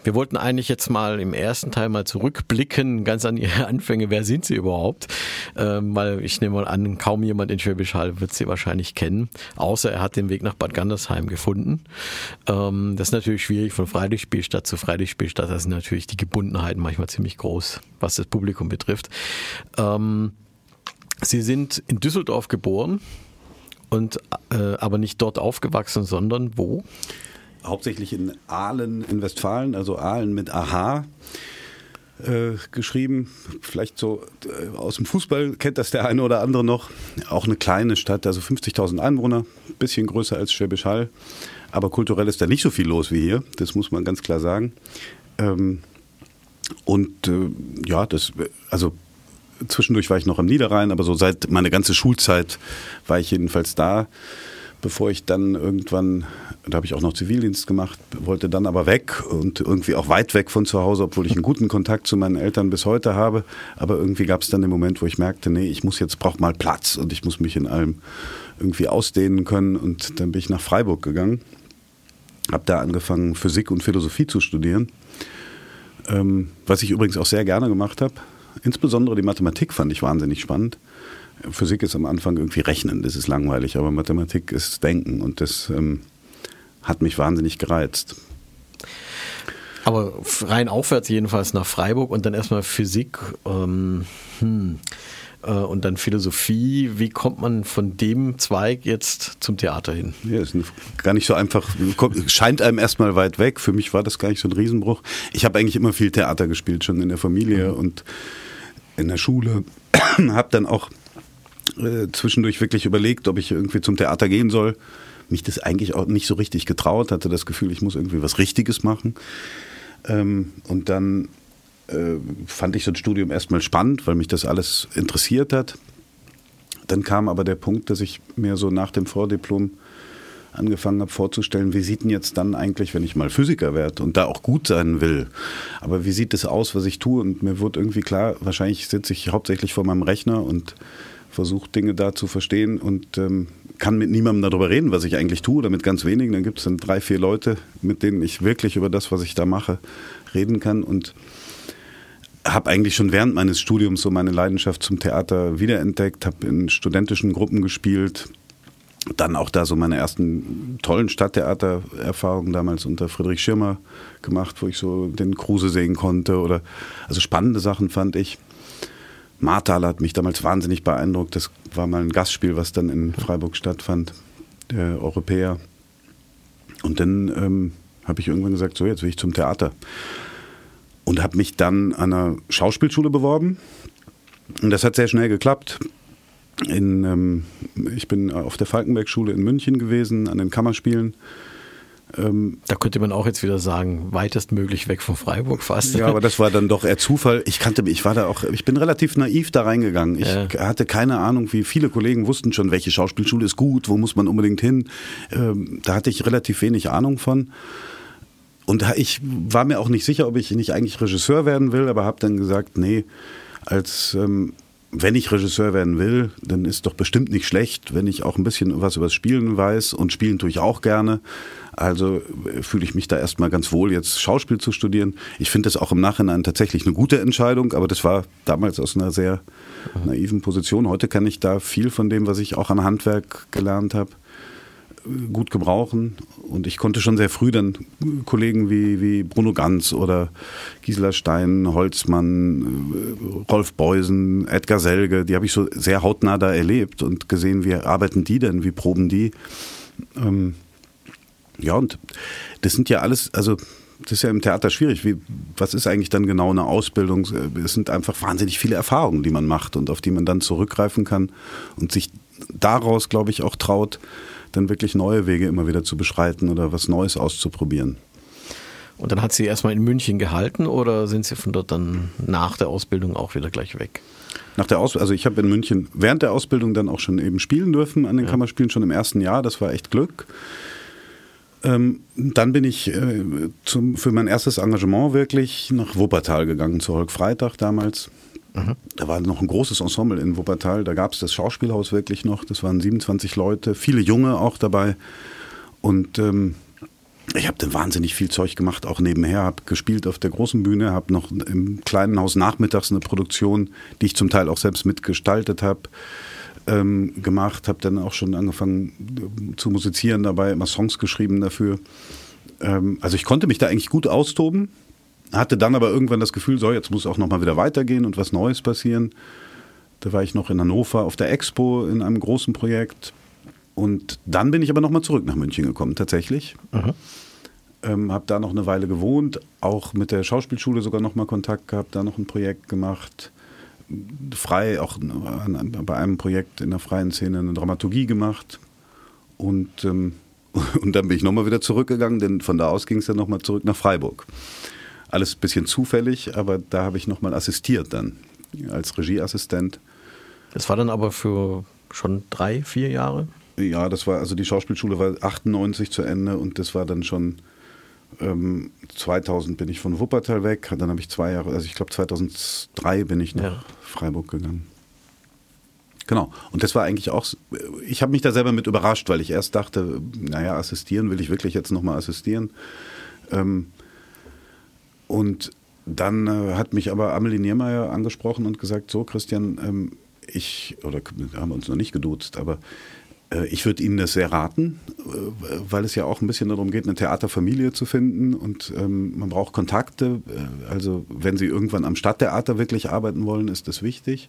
Wir wollten eigentlich jetzt mal im ersten Teil mal zurückblicken, ganz an Ihre Anfänge. Wer sind Sie überhaupt? Weil ich nehme mal an, kaum jemand in Schwäbisch Hall wird Sie wahrscheinlich kennen, außer er hat den Weg nach Bad Gandersheim gefunden. Das ist natürlich schwierig von Freilichtspielstadt zu Freilichtspielstadt. Da sind natürlich die Gebundenheiten manchmal ziemlich groß, was das Publikum betrifft. Sie sind in Düsseldorf geboren und aber nicht dort aufgewachsen, sondern wo? Hauptsächlich in Aalen in Westfalen, also Aalen mit AH geschrieben. Vielleicht so aus dem Fußball kennt das der eine oder andere noch. Auch eine kleine Stadt, also 50.000 Einwohner, ein bisschen größer als Schwäbisch Hall. Aber kulturell ist da nicht so viel los wie hier, das muss man ganz klar sagen. Zwischendurch war ich noch am Niederrhein, aber so seit meine ganze Schulzeit war ich jedenfalls da. Bevor ich dann irgendwann, da habe ich auch noch Zivildienst gemacht, wollte dann aber weg und irgendwie auch weit weg von zu Hause, obwohl ich einen guten Kontakt zu meinen Eltern bis heute habe. Aber irgendwie gab es dann den Moment, wo ich merkte, nee, brauche mal Platz und ich muss mich in allem irgendwie ausdehnen können. Und dann bin ich nach Freiburg gegangen, habe da angefangen, Physik und Philosophie zu studieren, was ich übrigens auch sehr gerne gemacht habe. Insbesondere die Mathematik fand ich wahnsinnig spannend. Physik ist am Anfang irgendwie Rechnen, das ist langweilig, aber Mathematik ist Denken und das hat mich wahnsinnig gereizt. Aber rein aufwärts jedenfalls nach Freiburg und dann erstmal Physik und dann Philosophie. Wie kommt man von dem Zweig jetzt zum Theater hin? Ja, ist gar nicht so einfach, scheint einem erstmal weit weg. Für mich war das gar nicht so ein Riesenbruch. Ich habe eigentlich immer viel Theater gespielt, schon in der Familie und in der Schule. Habe dann auch zwischendurch wirklich überlegt, ob ich irgendwie zum Theater gehen soll. Mich das eigentlich auch nicht so richtig getraut, hatte das Gefühl, ich muss irgendwie was Richtiges machen. Und dann fand ich so ein Studium erstmal spannend, weil mich das alles interessiert hat. Dann kam aber der Punkt, dass ich mir so nach dem Vordiplom angefangen habe vorzustellen, wie sieht denn jetzt dann eigentlich, wenn ich mal Physiker werde und da auch gut sein will, aber wie sieht es aus, was ich tue? Und mir wurde irgendwie klar, wahrscheinlich sitze ich hauptsächlich vor meinem Rechner und versuche Dinge da zu verstehen und kann mit niemandem darüber reden, was ich eigentlich tue, oder mit ganz wenigen. Dann gibt es dann 3, 4 Leute, mit denen ich wirklich über das, was ich da mache, reden kann, und habe eigentlich schon während meines Studiums so meine Leidenschaft zum Theater wiederentdeckt, habe in studentischen Gruppen gespielt, dann auch da so meine ersten tollen Stadttheatererfahrungen damals unter Friedrich Schirmer gemacht, wo ich so den Kruse sehen konnte, oder also spannende Sachen fand ich. Martal hat mich damals wahnsinnig beeindruckt. Das war mal ein Gastspiel, was dann in Freiburg stattfand, der Europäer. Und dann habe ich irgendwann gesagt, so jetzt will ich zum Theater. Und habe mich dann an einer Schauspielschule beworben. Und das hat sehr schnell geklappt. Ich bin auf der Falkenberg-Schule in München gewesen, an den Kammerspielen. Da könnte man auch jetzt wieder sagen, weitestmöglich weg von Freiburg fast. Ja, aber das war dann doch eher Zufall. Ich bin relativ naiv da reingegangen. Ich hatte keine Ahnung, wie viele Kollegen wussten schon, welche Schauspielschule ist gut, wo muss man unbedingt hin. Da hatte ich relativ wenig Ahnung von. Und ich war mir auch nicht sicher, ob ich nicht eigentlich Regisseur werden will, aber habe dann gesagt, nee, wenn ich Regisseur werden will, dann ist doch bestimmt nicht schlecht, wenn ich auch ein bisschen was über das Spielen weiß, und spielen tue ich auch gerne. Also fühle ich mich da erstmal ganz wohl, jetzt Schauspiel zu studieren. Ich finde das auch im Nachhinein tatsächlich eine gute Entscheidung, aber das war damals aus einer sehr naiven Position. Heute kann ich da viel von dem, was ich auch an Handwerk gelernt habe, gut gebrauchen, und ich konnte schon sehr früh dann Kollegen wie Bruno Ganz oder Gisela Stein, Holzmann, Rolf Beusen, Edgar Selge, die habe ich so sehr hautnah da erlebt und gesehen, wie arbeiten die denn, wie proben die. Ja, und das sind ja alles, also das ist ja im Theater schwierig. Was ist eigentlich dann genau eine Ausbildung? Es sind einfach wahnsinnig viele Erfahrungen, die man macht und auf die man dann zurückgreifen kann und sich daraus, glaube ich, auch traut, dann wirklich neue Wege immer wieder zu beschreiten oder was Neues auszuprobieren. Und dann hat sie erstmal in München gehalten, oder sind Sie von dort dann nach der Ausbildung auch wieder gleich weg? Also ich habe in München während der Ausbildung dann auch schon eben spielen dürfen an den Kammerspielen, schon im ersten Jahr, das war echt Glück. Dann bin ich für mein erstes Engagement wirklich nach Wuppertal gegangen, zu Holk Freitag damals. Da war noch ein großes Ensemble in Wuppertal, da gab es das Schauspielhaus wirklich noch, das waren 27 Leute, viele Junge auch dabei, und Ich habe dann wahnsinnig viel Zeug gemacht, auch nebenher, habe gespielt auf der großen Bühne, habe noch im kleinen Haus nachmittags eine Produktion, die ich zum Teil auch selbst mitgestaltet habe, gemacht, habe dann auch schon angefangen zu musizieren dabei, immer Songs geschrieben dafür. Also ich konnte mich da eigentlich gut austoben, hatte dann aber irgendwann das Gefühl, so jetzt muss auch nochmal wieder weitergehen und was Neues passieren. Da war ich noch in Hannover auf der Expo in einem großen Projekt und dann bin ich aber nochmal zurück nach München gekommen tatsächlich. Habe da noch eine Weile gewohnt, auch mit der Schauspielschule sogar nochmal Kontakt gehabt, da noch ein Projekt gemacht, frei, auch bei einem Projekt in der freien Szene eine Dramaturgie gemacht und dann bin ich nochmal wieder zurückgegangen, denn von da aus ging es dann nochmal zurück nach Freiburg. Alles ein bisschen zufällig, aber da habe ich nochmal assistiert dann, als Regieassistent. Das war dann aber für schon 3-4 Jahre? Ja, das war, also die Schauspielschule war 98 zu Ende und das war dann schon 2000 bin ich von Wuppertal weg, dann habe ich 2 Jahre, also ich glaube 2003 bin ich nach Freiburg gegangen. Genau, und das war eigentlich auch, ich habe mich da selber mit überrascht, weil ich erst dachte, naja, assistieren, will ich wirklich jetzt nochmal assistieren? Und dann hat mich aber Amelie Niermeyer angesprochen und gesagt, so Christian, oder haben wir uns noch nicht geduzt, aber ich würde Ihnen das sehr raten, weil es ja auch ein bisschen darum geht, eine Theaterfamilie zu finden und man braucht Kontakte. Also wenn Sie irgendwann am Stadttheater wirklich arbeiten wollen, ist das wichtig.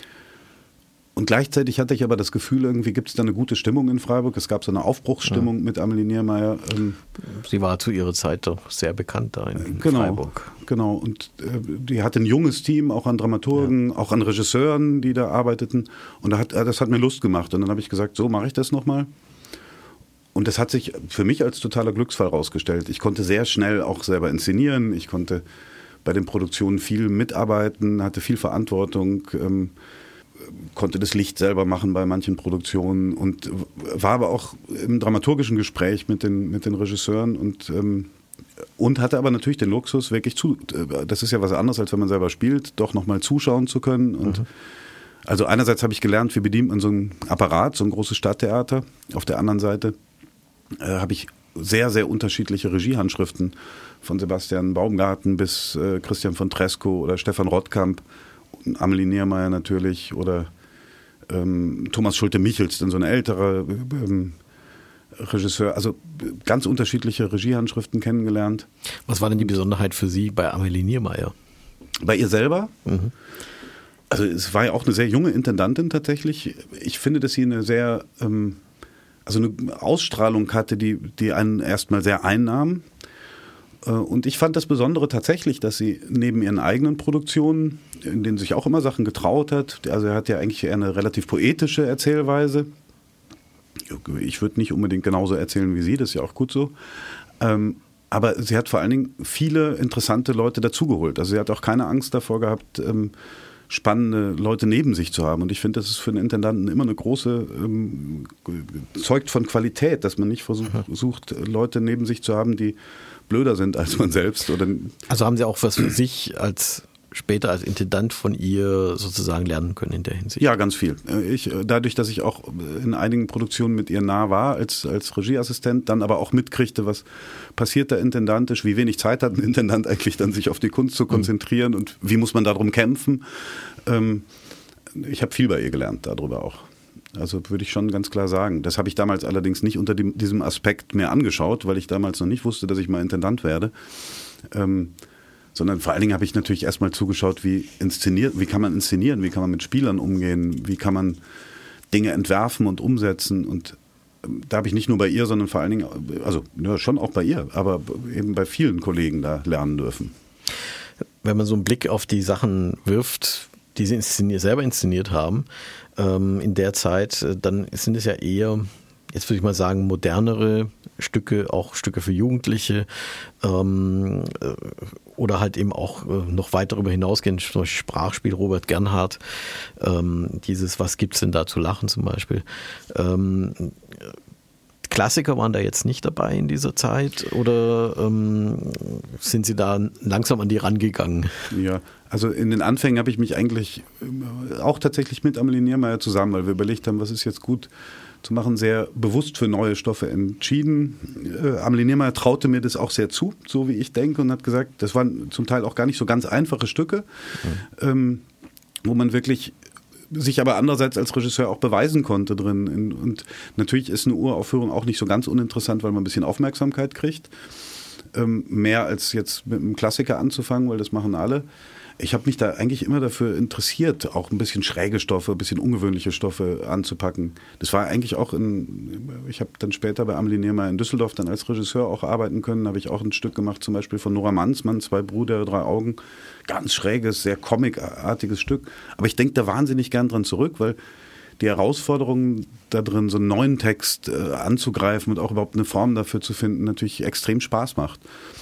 Und gleichzeitig hatte ich aber das Gefühl, irgendwie gibt es da eine gute Stimmung in Freiburg. Es gab so eine Aufbruchsstimmung mit Amelie Niermeyer. Sie war zu ihrer Zeit doch sehr bekannt da in Freiburg. Genau, und die hatte ein junges Team, auch an Dramaturgen, auch an Regisseuren, die da arbeiteten. Und das hat mir Lust gemacht. Und dann habe ich gesagt, so mache ich das nochmal. Und das hat sich für mich als totaler Glücksfall rausgestellt. Ich konnte sehr schnell auch selber inszenieren. Ich konnte bei den Produktionen viel mitarbeiten, hatte viel Verantwortung, konnte das Licht selber machen bei manchen Produktionen und war aber auch im dramaturgischen Gespräch mit den Regisseuren und hatte aber natürlich den Luxus, wirklich das ist ja was anderes, als wenn man selber spielt, doch nochmal zuschauen zu können. Und also einerseits habe ich gelernt, wie bedient man so einen Apparat, so ein großes Stadttheater. Auf der anderen Seite habe ich sehr, sehr unterschiedliche Regiehandschriften von Sebastian Baumgarten bis Christian von Tresco oder Stefan Rottkamp, Amelie Niermeyer natürlich oder Thomas Schulte-Michels, dann so ein älterer Regisseur, also ganz unterschiedliche Regiehandschriften kennengelernt. Was war denn die Besonderheit für Sie bei Amelie Niermeyer? Bei ihr selber? Also es war ja auch eine sehr junge Intendantin tatsächlich. Ich finde, dass sie eine sehr, also eine Ausstrahlung hatte, die einen erstmal sehr einnahm. Und ich fand das Besondere tatsächlich, dass sie neben ihren eigenen Produktionen, in denen sich auch immer Sachen getraut hat, also er hat ja eigentlich eher eine relativ poetische Erzählweise. Ich würde nicht unbedingt genauso erzählen wie sie, das ist ja auch gut so. Aber sie hat vor allen Dingen viele interessante Leute dazugeholt. Also sie hat auch keine Angst davor gehabt, spannende Leute neben sich zu haben. Und ich finde, das ist für einen Intendanten immer eine große, zeugt von Qualität, dass man nicht versucht, Leute neben sich zu haben, die blöder sind als man selbst. Also haben Sie auch was für sich später als Intendant von ihr sozusagen lernen können in der Hinsicht? Ja, ganz viel. Dadurch, dass ich auch in einigen Produktionen mit ihr nah war als Regieassistent, dann aber auch mitkriegte, was passiert da intendantisch, wie wenig Zeit hat ein Intendant eigentlich dann, sich auf die Kunst zu konzentrieren und wie muss man darum kämpfen. Ich habe viel bei ihr gelernt darüber auch. Also würde ich schon ganz klar sagen. Das habe ich damals allerdings nicht unter diesem Aspekt mehr angeschaut, weil ich damals noch nicht wusste, dass ich mal Intendant werde. Sondern vor allen Dingen habe ich natürlich erstmal zugeschaut, wie kann man inszenieren, wie kann man mit Spielern umgehen, wie kann man Dinge entwerfen und umsetzen. Und da habe ich nicht nur bei ihr, sondern vor allen Dingen, also ja, schon auch bei ihr, aber eben bei vielen Kollegen da lernen dürfen. Wenn man so einen Blick auf die Sachen wirft, die sie selber inszeniert haben, in der Zeit, dann sind es ja eher, jetzt würde ich mal sagen, modernere Stücke, auch Stücke für Jugendliche oder halt eben auch noch weit darüber hinausgehend, zum Beispiel Sprachspiel Robert Gernhardt, dieses Was gibt's denn da zu lachen zum Beispiel. Klassiker waren da jetzt nicht dabei in dieser Zeit oder sind Sie da langsam an die rangegangen? Ja, also in den Anfängen habe ich mich eigentlich auch tatsächlich mit Amelie Niermeyer zusammen, weil wir überlegt haben, was ist jetzt gut zu machen, sehr bewusst für neue Stoffe entschieden. Amelie Niermeyer traute mir das auch sehr zu, so wie ich denke, und hat gesagt, das waren zum Teil auch gar nicht so ganz einfache Stücke, wo man wirklich sich aber andererseits als Regisseur auch beweisen konnte drin. Und natürlich ist eine Uraufführung auch nicht so ganz uninteressant, weil man ein bisschen Aufmerksamkeit kriegt. Mehr als jetzt mit einem Klassiker anzufangen, weil das machen alle. Ich habe mich da eigentlich immer dafür interessiert, auch ein bisschen schräge Stoffe, ein bisschen ungewöhnliche Stoffe anzupacken. Das war eigentlich auch ich habe dann später bei Amelie Niermeyer in Düsseldorf dann als Regisseur auch arbeiten können. Da habe ich auch ein Stück gemacht, zum Beispiel von Nora Mansmann, 2 Brüder, 3 Augen. Ganz schräges, sehr comicartiges Stück. Aber ich denke da wahnsinnig gern dran zurück, weil die Herausforderung da drin, so einen neuen Text anzugreifen und auch überhaupt eine Form dafür zu finden, natürlich extrem Spaß macht.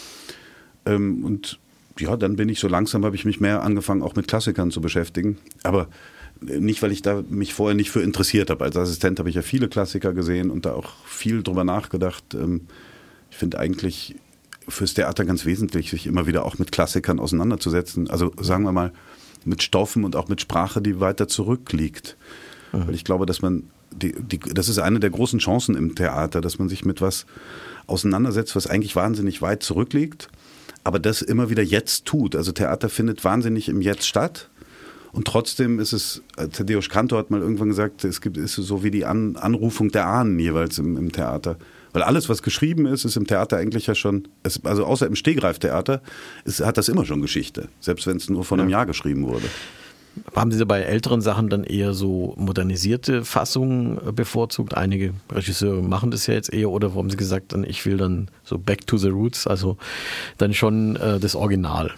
Und ja, dann bin ich so langsam, habe ich mich mehr angefangen, auch mit Klassikern zu beschäftigen. Aber nicht, weil ich da mich vorher nicht für interessiert habe. Als Assistent habe ich ja viele Klassiker gesehen und da auch viel drüber nachgedacht. Ich finde eigentlich fürs Theater ganz wesentlich, sich immer wieder auch mit Klassikern auseinanderzusetzen. Also sagen wir mal, mit Stoffen und auch mit Sprache, die weiter zurückliegt. Mhm. Weil ich glaube, dass man, das ist eine der großen Chancen im Theater, dass man sich mit was auseinandersetzt, was eigentlich wahnsinnig weit zurückliegt, aber das immer wieder jetzt tut. Also Theater findet wahnsinnig im Jetzt statt. Und trotzdem ist es, Tadeusz Kantor hat mal irgendwann gesagt, ist so wie die Anrufung der Ahnen jeweils im Theater. Weil alles, was geschrieben ist im Theater eigentlich ja schon, also außer im Stegreiftheater, hat das immer schon Geschichte. Selbst wenn es nur vor einem Jahr geschrieben wurde. Haben Sie bei älteren Sachen dann eher so modernisierte Fassungen bevorzugt? Einige Regisseure machen das ja jetzt eher, oder haben Sie gesagt, dann ich will dann so back to the roots, also dann schon das Original?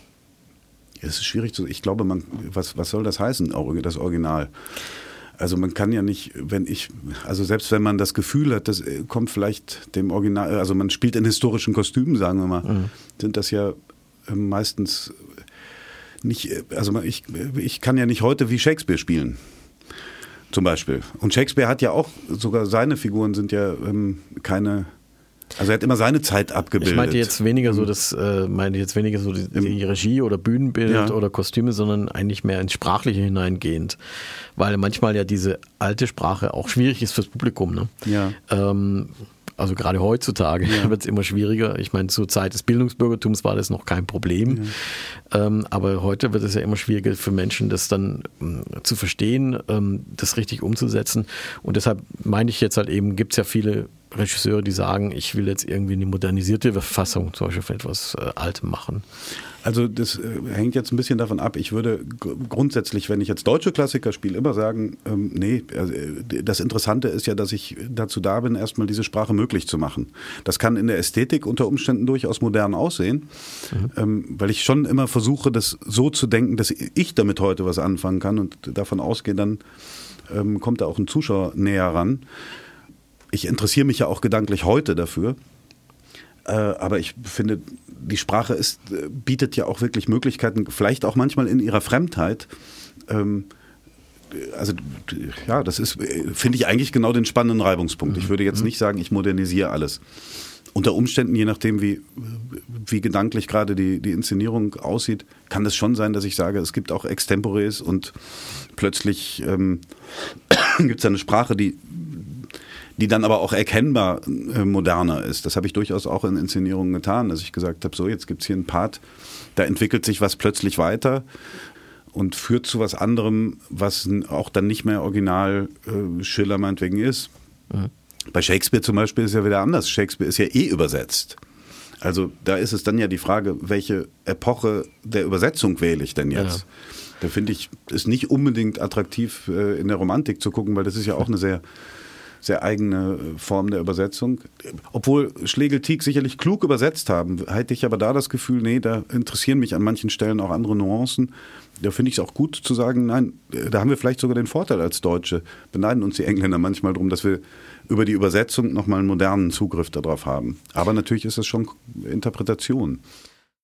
Es ist schwierig zu, ich glaube, was soll das heißen, das Original? Also man kann ja nicht, selbst wenn man das Gefühl hat, das kommt vielleicht dem Original, also man spielt in historischen Kostümen, sagen wir mal, sind das ja meistens nicht, also ich kann ja nicht heute wie Shakespeare spielen, zum Beispiel. Und Shakespeare hat ja auch, sogar seine Figuren sind ja keine, also er hat immer seine Zeit abgebildet. Ich meinte jetzt weniger so die Regie oder Bühnenbild oder Kostüme, sondern eigentlich mehr ins Sprachliche hineingehend. Weil manchmal ja diese alte Sprache auch schwierig ist fürs Publikum. Ne? Ja. Also gerade heutzutage wird es immer schwieriger. Ich meine, zur Zeit des Bildungsbürgertums war das noch kein Problem. Ja. Aber heute wird es ja immer schwieriger für Menschen, das dann zu verstehen, das richtig umzusetzen. Und deshalb meine ich jetzt halt eben, gibt es ja viele Regisseure, die sagen, ich will jetzt irgendwie eine modernisierte Fassung zum Beispiel von etwas Altem machen. Also das hängt jetzt ein bisschen davon ab. Ich würde grundsätzlich, wenn ich jetzt deutsche Klassiker spiele, immer sagen, das Interessante ist ja, dass ich dazu da bin, erstmal diese Sprache möglich zu machen. Das kann in der Ästhetik unter Umständen durchaus modern aussehen, weil ich schon immer versuche, das so zu denken, dass ich damit heute was anfangen kann und davon ausgehe, dann kommt da auch ein Zuschauer näher ran. Ich interessiere mich ja auch gedanklich heute dafür, aber ich finde, die Sprache bietet ja auch wirklich Möglichkeiten, vielleicht auch manchmal in ihrer Fremdheit. Also ja, das ist, finde ich eigentlich genau den spannenden Reibungspunkt. Ich würde jetzt nicht sagen, ich modernisiere alles. Unter Umständen, je nachdem, wie gedanklich gerade die Inszenierung aussieht, kann es schon sein, dass ich sage, es gibt auch Extemporäs und plötzlich gibt es eine Sprache, die dann aber auch erkennbar moderner ist. Das habe ich durchaus auch in Inszenierungen getan, dass ich gesagt habe, so jetzt gibt es hier einen Part, da entwickelt sich was plötzlich weiter und führt zu was anderem, was auch dann nicht mehr original Schiller meinetwegen ist. Mhm. Bei Shakespeare zum Beispiel ist ja wieder anders. Shakespeare ist ja übersetzt. Also da ist es dann ja die Frage, welche Epoche der Übersetzung wähle ich denn jetzt? Ja. Da finde ich es nicht unbedingt attraktiv, in der Romantik zu gucken, weil das ist ja auch eine sehr eigene Form der Übersetzung. Obwohl Schlegel-Tieck sicherlich klug übersetzt haben, hätte ich aber da das Gefühl, nee, da interessieren mich an manchen Stellen auch andere Nuancen. Da finde ich es auch gut zu sagen, nein, da haben wir vielleicht sogar den Vorteil als Deutsche. Beneiden uns die Engländer manchmal darum, dass wir über die Übersetzung nochmal einen modernen Zugriff darauf haben. Aber natürlich ist es schon Interpretation.